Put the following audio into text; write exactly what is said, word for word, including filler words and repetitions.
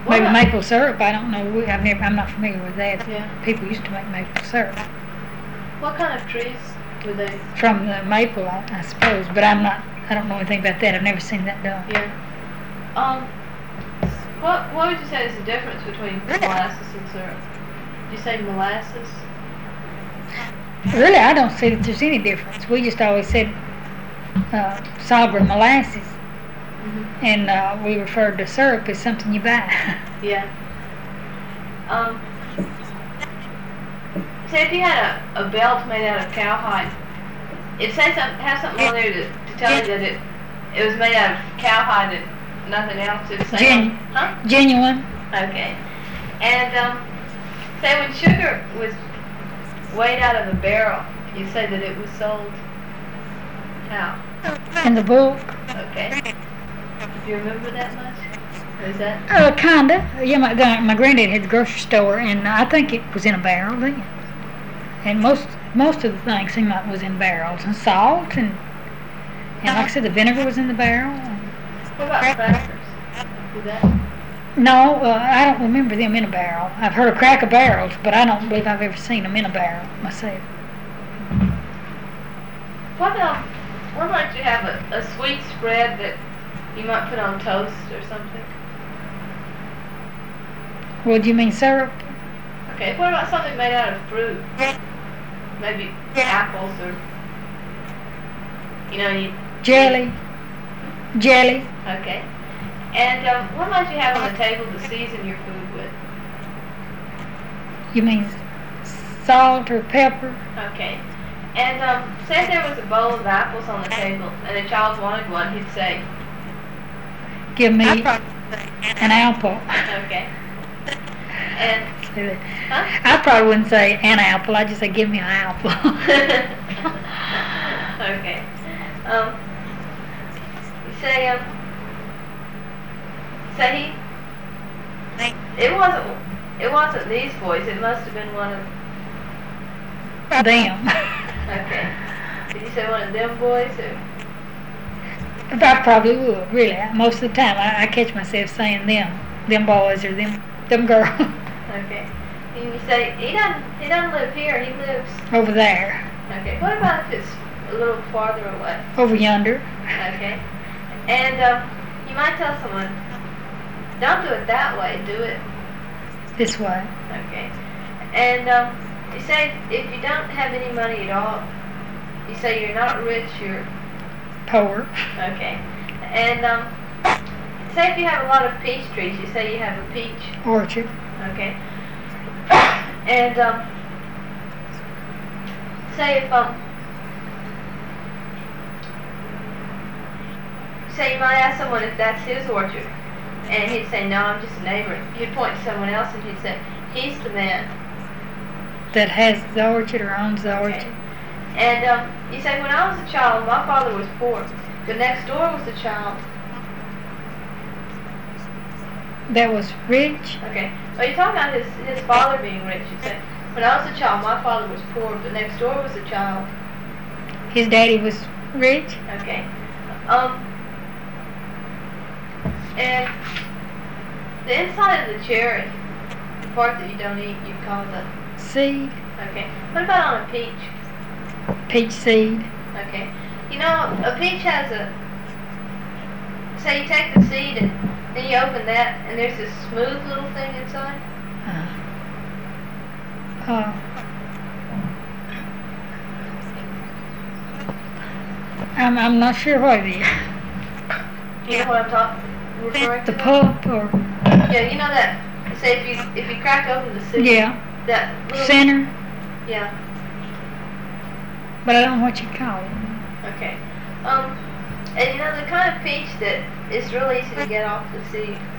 Maybe What? maple syrup. I don't know. We, I've never. I'm not familiar with that. Yeah. People used to make maple syrup What kind of trees were they? from the maple, I, I suppose. But I'm not. I don't know anything about that. I've never seen that done. Yeah. Um. What What would you say is the difference between molasses and syrup? Did you say molasses? Really, I don't see that there's any difference. We just always said uh, sorghum molasses, Mm-hmm. and uh, we referred to syrup as something you buy. Yeah. Um. Say if you had a, a belt made out of cowhide, it say some have something on there to, to tell you that it it was made out of cowhide and nothing else. It'd say Gen- on- huh? Genuine. Okay. And um, say when sugar was weighed out of a barrel, you say that it was sold how? In the book. Okay. Do you remember that much? Or is that? Uh, kinda. Yeah, my gra- my granddad had the grocery store, and I think it was in a barrel then. And most most of the things seemed like it was in barrels, and salt, and and like I said, the vinegar was in the barrel. What about crackers? Is that? No, uh, I don't remember them in a barrel. I've heard of Cracker Barrels, but I don't believe I've ever seen them in a barrel myself. What um? What might you have a, a sweet spread that you might put on toast or something? Well, do you mean syrup? Okay. What about something made out of fruit? Maybe apples or you know you. Jelly. Jelly. Okay. And um, what might you have on the table to season your food with? You mean salt or pepper? Okay. And um, say if there was a bowl of apples on the table and a child wanted one, he'd say, Give me an apple. okay. And, huh? I probably wouldn't say an apple. I'd just say, give me an apple. Okay. Um, you say, um, say he, it wasn't, it wasn't these boys, it must have been one of, Them. okay. Did you say one of them boys or? I probably would, really. Most of the time, I, I catch myself saying them. Them boys or them them girls. Okay. And you say, he doesn't, he doesn't live here, he lives, Over there. okay. What about if it's a little farther away? Over yonder. Okay. And um, you might tell someone, don't do it that way, do it. This way. Okay. And um, you say if you don't have any money at all, you say you're not rich, you're Poor. okay. And um, say if you have a lot of peach trees, you say you have a peach. Orchard. Okay. And um, say if um, say you might ask someone if that's his orchard, and he'd say no, I'm just a neighbor. You'd point to someone else, and he'd say he's the man. That has the orchard or owns the orchard. Okay. And um, you say when I was a child, my father was poor, but next door was a child. That was rich. Okay. Well, you're talking about his his father being rich. You say when I was a child, my father was poor, but next door was a child. His daddy was rich. Okay. Um. And the inside of the cherry, the part that you don't eat, you call the. Seed. Okay. What about on a peach? Peach seed. Okay. You know, a peach has a. Say you take the seed and then you open that, and there's this smooth little thing inside. Uh, uh, I'm I'm not sure what it is. You know what I'm talking referring The to? pulp or Yeah, you know that. Say if you if you crack open the seed. yeah, That little. center. Yeah. But I don't know what you call it. Okay. Um, and you know the kind of peach that is real easy to get off the seed.